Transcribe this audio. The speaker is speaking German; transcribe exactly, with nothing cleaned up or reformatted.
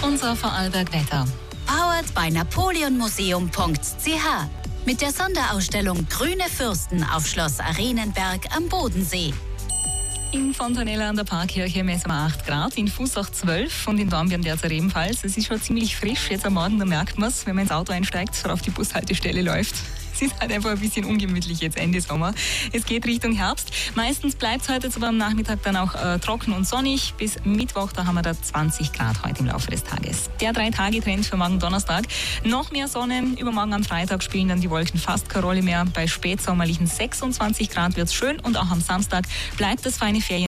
Unser Vorarlberg-Wetter. Powered by napoleonmuseum punkt c h. Mit der Sonderausstellung Grüne Fürsten auf Schloss Arenenberg am Bodensee. In Fontanella an der Parkkirche messen wir acht Grad, in Fussach zwölf und in Dornbirn derzeit ebenfalls. Es ist schon ziemlich frisch jetzt am Morgen, da merkt man es, wenn man ins Auto einsteigt oder auf die Bushaltestelle läuft. Es ist halt einfach ein bisschen ungemütlich jetzt Ende Sommer. Es geht Richtung Herbst. Meistens bleibt es heute jetzt aber am Nachmittag dann auch äh, trocken und sonnig. Bis Mittwoch, da haben wir da zwanzig Grad heute im Laufe des Tages. Der Drei-Tage-Trend für morgen Donnerstag. Noch mehr Sonne. Übermorgen am Freitag spielen dann die Wolken fast keine Rolle mehr. Bei spätsommerlichen sechsundzwanzig Grad wird es schön und auch am Samstag bleibt das feine Ferien.